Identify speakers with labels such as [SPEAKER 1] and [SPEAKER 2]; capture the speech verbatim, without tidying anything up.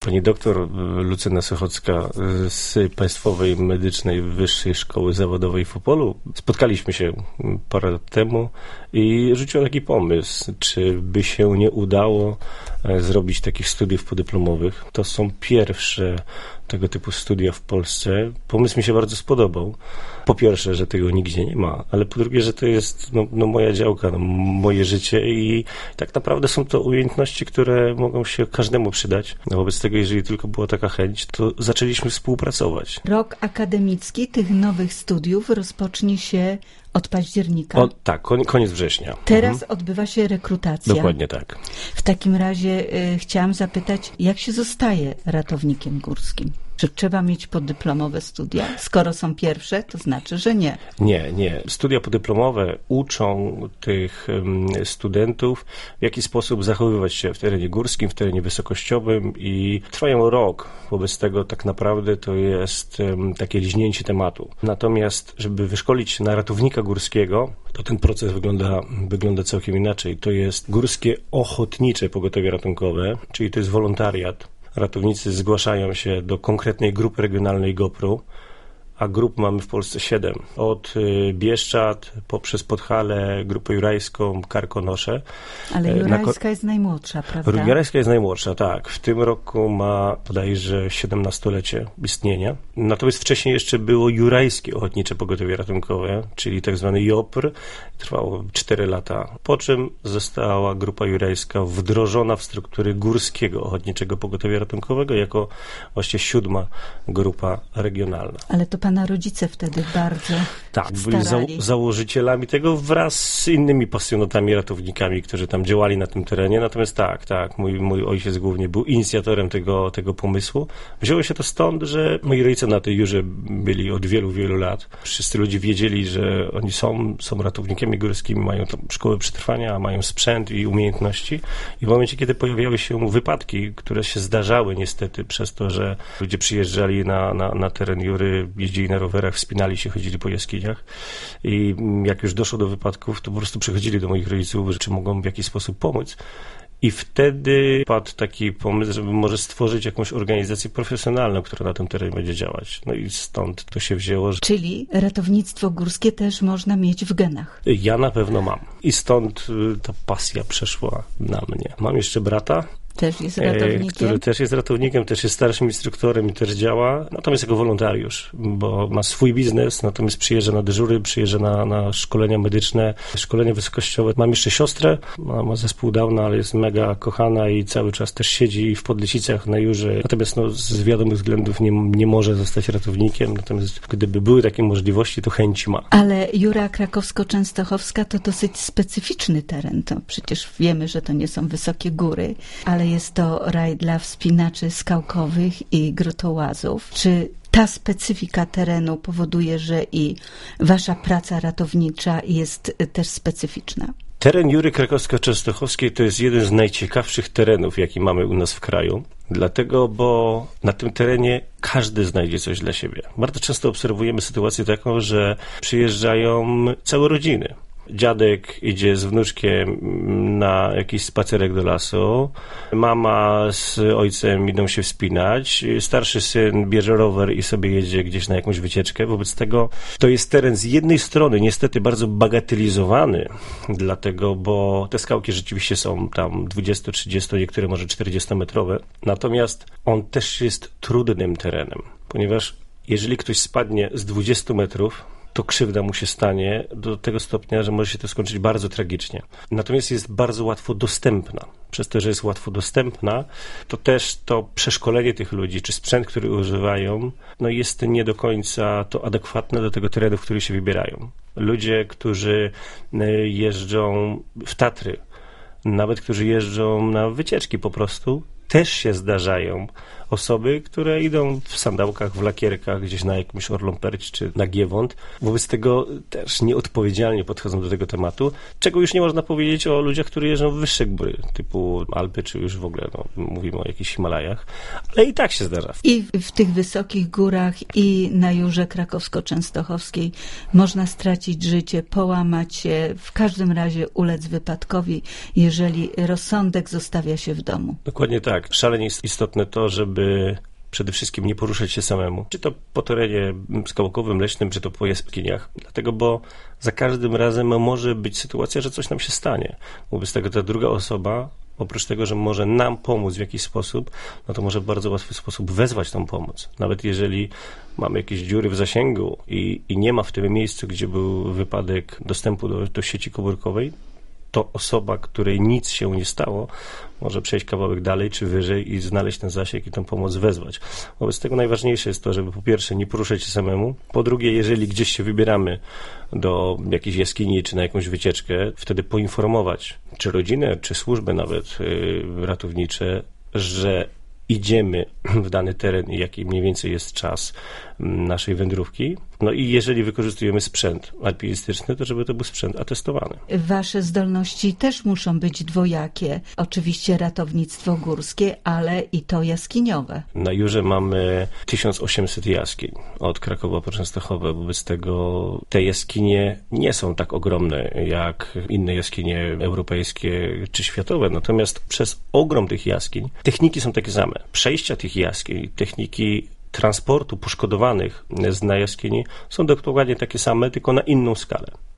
[SPEAKER 1] Pani doktor Lucyna Sochocka z Państwowej Medycznej Wyższej Szkoły Zawodowej w Opolu. Spotkaliśmy się parę lat temu i rzuciła taki pomysł, czy by się nie udało zrobić takich studiów podyplomowych. To są pierwsze tego typu studia w Polsce. Pomysł mi się bardzo spodobał. Po pierwsze, że tego nigdzie nie ma, ale po drugie, że to jest no, no moja działka, no, moje życie i tak naprawdę są to umiejętności, które mogą się każdemu przydać. No, wobec tego, jeżeli tylko była taka chęć, to zaczęliśmy współpracować.
[SPEAKER 2] Rok akademicki tych nowych studiów rozpocznie się od października.
[SPEAKER 1] O, tak, koniec września.
[SPEAKER 2] Teraz
[SPEAKER 1] mhm.
[SPEAKER 2] odbywa się rekrutacja.
[SPEAKER 1] Dokładnie tak.
[SPEAKER 2] W takim razie y, chciałam zapytać, jak się zostaje ratownikiem górskim? Czy trzeba mieć podyplomowe studia? Skoro są pierwsze, to znaczy, że nie.
[SPEAKER 1] Nie, nie. Studia podyplomowe uczą tych um, studentów, w jaki sposób zachowywać się w terenie górskim, w terenie wysokościowym i trwają rok. Wobec tego tak naprawdę to jest um, takie liźnięcie tematu. Natomiast, żeby wyszkolić się na ratownika górskiego, to ten proces wygląda, wygląda całkiem inaczej. To jest górskie ochotnicze pogotowie ratunkowe, czyli to jest wolontariat. Ratownicy zgłaszają się do konkretnej grupy regionalnej GOPR-u, a grup mamy w Polsce siedem. Od Bieszczad, poprzez Podhale, Grupę Jurajską, Karkonosze.
[SPEAKER 2] Ale Jurajska jest najmłodsza, prawda?
[SPEAKER 1] Jurajska jest najmłodsza, tak. W tym roku ma bodajże siedemnastolecie istnienia. Natomiast wcześniej jeszcze było Jurajskie Ochotnicze Pogotowie Ratunkowe, czyli tak zwany JOPR. Trwało cztery lata. Po czym została Grupa Jurajska wdrożona w struktury Górskiego Ochotniczego Pogotowia Ratunkowego jako właśnie siódma grupa regionalna.
[SPEAKER 2] Ale to pana rodzice wtedy bardzo
[SPEAKER 1] Tak, byli za, założycielami tego wraz z innymi pasjonatami, ratownikami, którzy tam działali na tym terenie. Natomiast tak, tak, mój, mój ojciec głównie był inicjatorem tego, tego pomysłu. Wzięło się to stąd, że moi rodzice na tej Jurze byli od wielu, wielu lat. Wszyscy ludzie wiedzieli, że oni są, są ratownikami górskimi, mają tam szkołę przetrwania, mają sprzęt i umiejętności. I w momencie, kiedy pojawiały się wypadki, które się zdarzały niestety przez to, że ludzie przyjeżdżali na, na, na teren Jury, jeździli na rowerach, wspinali się, chodzili po jaskiniach i jak już doszło do wypadków, to po prostu przychodzili do moich rodziców, że czy mogą w jakiś sposób pomóc. I wtedy padł taki pomysł, żeby może stworzyć jakąś organizację profesjonalną, która na tym terenie będzie działać. No i stąd to się wzięło. Że...
[SPEAKER 2] Czyli ratownictwo górskie też można mieć w genach.
[SPEAKER 1] Ja na pewno mam. I stąd ta pasja przeszła na mnie. Mam jeszcze brata,
[SPEAKER 2] też jest ratownikiem.
[SPEAKER 1] Który też jest ratownikiem, też jest starszym instruktorem i też działa, natomiast jako wolontariusz, bo ma swój biznes, natomiast przyjeżdża na dyżury, przyjeżdża na, na szkolenia medyczne, szkolenia wysokościowe. Mam jeszcze siostrę, ma, ma zespół Downa, ale jest mega kochana i cały czas też siedzi w Podlecicach na Jurze, natomiast no, z wiadomych względów nie, nie może zostać ratownikiem, natomiast gdyby były takie możliwości, to chęci ma.
[SPEAKER 2] Ale Jura Krakowsko-Częstochowska to dosyć specyficzny teren, to przecież wiemy, że to nie są wysokie góry, ale jest to raj dla wspinaczy skałkowych i grutołazów. Czy ta specyfika terenu powoduje, że i wasza praca ratownicza jest też specyficzna?
[SPEAKER 1] Teren Jury Krakowsko-Częstochowskiej to jest jeden z najciekawszych terenów, jaki mamy u nas w kraju. Dlatego, bo na tym terenie każdy znajdzie coś dla siebie. Bardzo często obserwujemy sytuację taką, że przyjeżdżają całe rodziny. Dziadek idzie z wnuczkiem na jakiś spacerek do lasu, mama z ojcem idą się wspinać, starszy syn bierze rower i sobie jedzie gdzieś na jakąś wycieczkę. Wobec tego to jest teren z jednej strony niestety bardzo bagatelizowany, dlatego, bo te skałki rzeczywiście są tam dwudziesto, trzydziesto, niektóre może czterdziestometrowe, natomiast on też jest trudnym terenem, ponieważ jeżeli ktoś spadnie z dwudziestu metrów, to krzywda mu się stanie do tego stopnia, że może się to skończyć bardzo tragicznie. Natomiast jest bardzo łatwo dostępna. Przez to, że jest łatwo dostępna, to też to przeszkolenie tych ludzi, czy sprzęt, który używają, no jest nie do końca to adekwatne do tego terenu, w który się wybierają. Ludzie, którzy jeżdżą w Tatry, nawet którzy jeżdżą na wycieczki po prostu, też się zdarzają osoby, które idą w sandałkach, w lakierkach, gdzieś na jakimś Orląperć czy na Giewont. Wobec tego też nieodpowiedzialnie podchodzą do tego tematu, czego już nie można powiedzieć o ludziach, którzy jeżdżą w wyższe góry, typu Alpy, czy już w ogóle no, mówimy o jakichś Himalajach, ale i tak się zdarza.
[SPEAKER 2] I w tych wysokich górach i na Jurze Krakowsko-Częstochowskiej można stracić życie, połamać się, w każdym razie ulec wypadkowi, jeżeli rozsądek zostawia się w domu.
[SPEAKER 1] Dokładnie tak. Szalenie jest istotne to, żeby przede wszystkim nie poruszać się samemu. Czy to po terenie skałkowym, leśnym, czy to po jaskiniach. Dlatego, bo za każdym razem może być sytuacja, że coś nam się stanie. Wobec tego ta druga osoba, oprócz tego, że może nam pomóc w jakiś sposób, no to może w bardzo łatwy sposób wezwać tą pomoc. Nawet jeżeli mamy jakieś dziury w zasięgu i, i nie ma w tym miejscu, gdzie był wypadek, dostępu do, do sieci komórkowej, to osoba, której nic się nie stało, może przejść kawałek dalej czy wyżej i znaleźć ten zasięg i tę pomoc wezwać. Wobec tego najważniejsze jest to, żeby po pierwsze nie poruszać się samemu, po drugie, jeżeli gdzieś się wybieramy do jakiejś jaskini czy na jakąś wycieczkę, wtedy poinformować czy rodzinę, czy służby nawet yy, ratownicze, że idziemy w dany teren i jaki mniej więcej jest czas naszej wędrówki. No i jeżeli wykorzystujemy sprzęt alpinistyczny, to żeby to był sprzęt atestowany.
[SPEAKER 2] Wasze zdolności też muszą być dwojakie. Oczywiście ratownictwo górskie, ale i to jaskiniowe.
[SPEAKER 1] Na Jurze mamy tysiąc osiemset jaskiń od Krakowa po Częstochowę. Wobec tego te jaskinie nie są tak ogromne jak inne jaskinie europejskie czy światowe. Natomiast przez ogrom tych jaskiń techniki są takie same. Przejścia tych jaskiń, techniki transportu poszkodowanych z na jaskini są dokładnie takie same, tylko na inną skalę.